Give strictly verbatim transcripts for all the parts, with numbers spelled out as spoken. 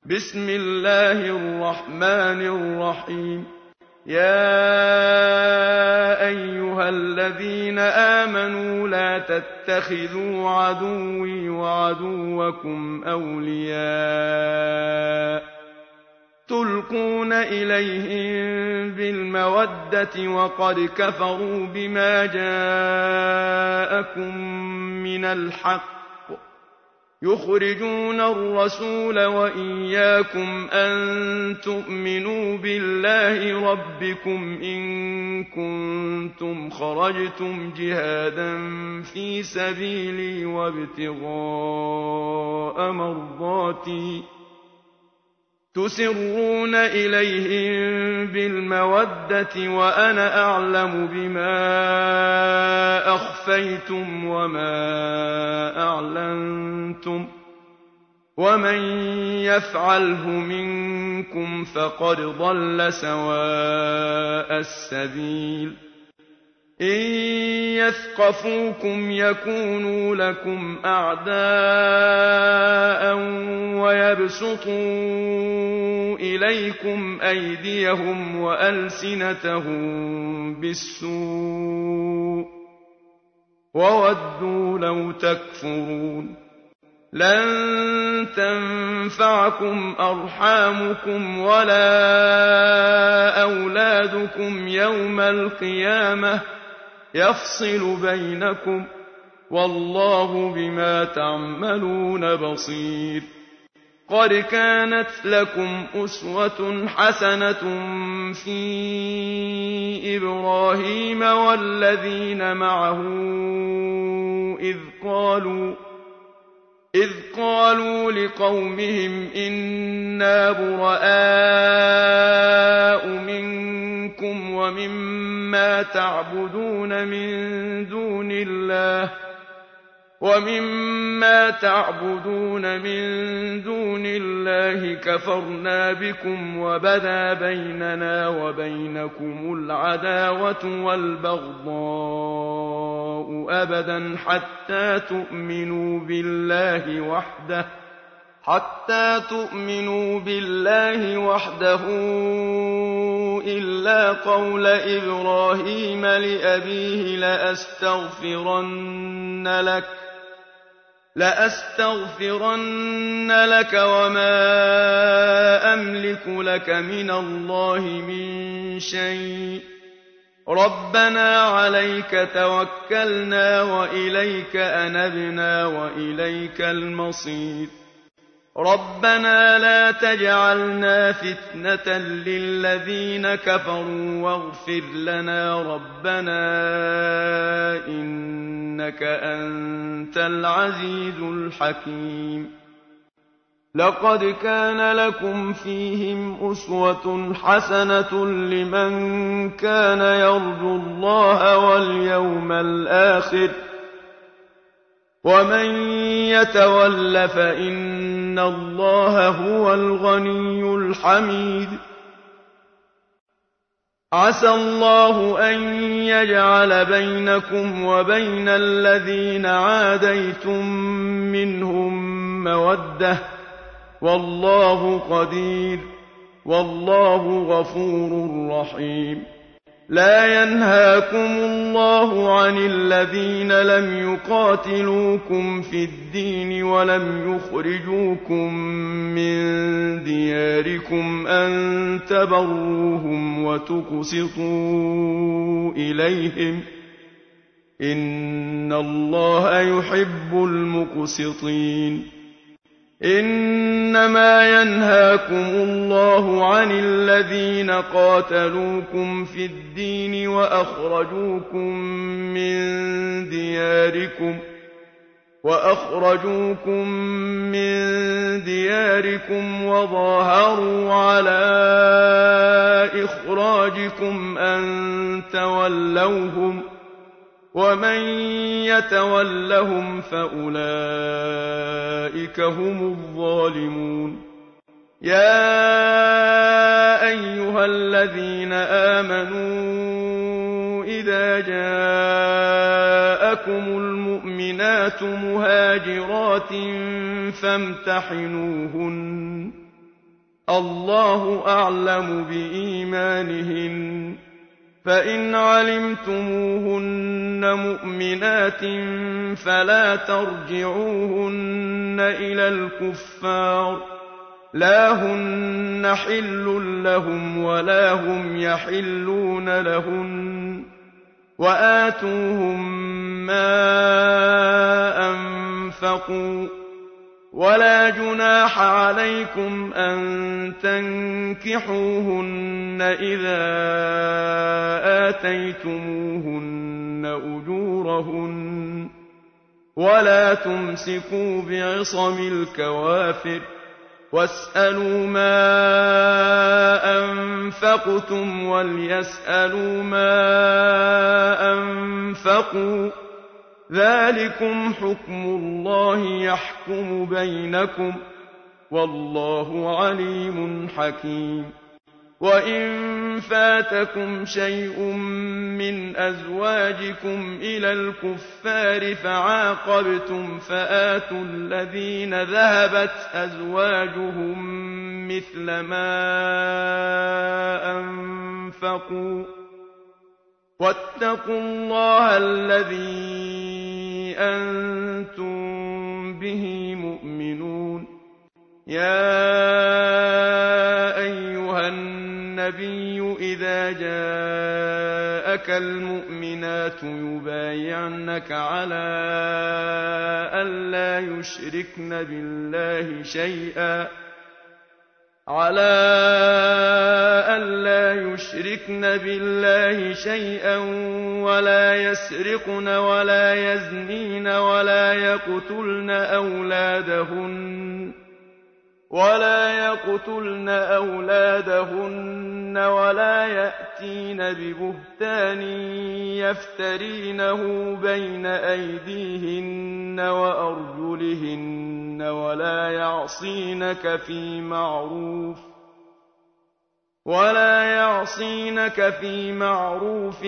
بسم الله الرحمن الرحيم. يا أيها الذين آمنوا لا تتخذوا عدوي وعدوكم أولياء تلقون إليهم بالمودة وقد كفروا بما جاءكم من الحق يخرجون الرسول وإياكم أن تؤمنوا بالله ربكم إن كنتم خرجتم جهادا في سبيلي وابتغاء مرضاتي تسرون إليهم بالمودة وأنا أعلم بما أخفيتم وما أعلنتم ومن يفعله منكم فقد ضل سواء السبيل. إن يثقفوكم يكونوا لكم أعداء ويبسطوا إليكم أيديهم وألسنتهم بالسوء وودوا لو تكفرون. لن تنفعكم أرحامكم ولا أولادكم يوم القيامة يفصل بينكم والله بما تعملون بصير. قد كانت لكم أسوة حسنة في إبراهيم والذين معه إذ قالوا إذ قالوا لقومهم إنا براء منكم ومما تعبدون من دون الله ومما تعبدون من دون الله كفرنا بكم وبدا بيننا وبينكم العداوة والبغضاء أبدا حتى تؤمنوا بالله وحده حتى تؤمنوا بالله وحده إلا قول إبراهيم لأبيه لأستغفرن لك لأستغفرن لك وما أملك لك من الله من شيء ربنا عليك توكلنا وإليك أنبنا وإليك المصير. ربنا لا تجعلنا فتنة للذين كفروا واغفر لنا ربنا إنك أنت العزيز الحكيم. لقد كان لكم فيهم أسوة حسنة لمن كان يرجو الله واليوم الآخر ومن يتول فإن الله هو الغني الحميد. عسى الله أن يجعل بينكم وبين الذين عاديتم منهم مودة والله قدير والله غفور رحيم. لا ينهاكم الله عن الذين لم يقاتلوكم في الدين ولم يخرجوكم من دياركم أن تبروهم وتقسطوا إليهم إن الله يحب المقسطين. إنما ينهاكم الله عن الذين قاتلوكم في الدين وأخرجوكم من دياركم وأخرجوكم من دياركم وظاهروا على إخراجكم أن تولوهم ومن يتولهم فأولئك هم الظالمون. يا أيها الذين آمنوا إذا جاءكم المؤمنات مهاجرات فامتحنوهن الله أعلم بإيمانهن فإن علمتموهن مؤمنات فلا ترجعوهن إلى الكفار لا هن حل لهم ولا هم يحلون لهن وآتوهم ما أنفقوا ولا جناح عليكم أن تنكحوهن إذا آتيتموهن أجورهن ولا تمسكوا بعصم الكوافر واسألوا ما أنفقتم وليسألوا ما أنفقوا ذلكم حكم الله يحكم بينكم والله عليم حكيم وإن فاتكم شيء من أزواجكم إلى الكفار فعاقبتم فآتوا الذين ذهبت أزواجهم مثل ما أنفقوا واتقوا الله الذي أنتم به مؤمنون يا أيها النبي إذا جاءك المؤمنات يبايعنك على ألا يشركن بالله شيئا على ألا يشركن بالله شيئا ولا يسرقن ولا يزنين ولا يقتلن أولادهن ولا يقتلن أولادهن ولا يأتين ببهتان يفترينه بين أيديهن وأرجلهن ولا يعصينك في معروف ولا يعصينك في معروف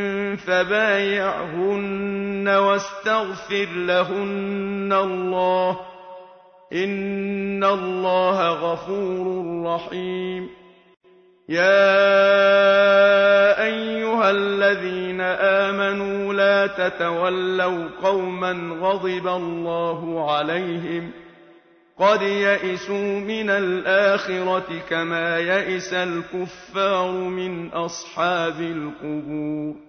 فبايعهن واستغفر لهن الله إن الله غفور رحيم يا أيها الذين آمنوا لا تتولوا قوما غضب الله عليهم قد يئسوا من الآخرة كما يئس الكفار من أصحاب القبور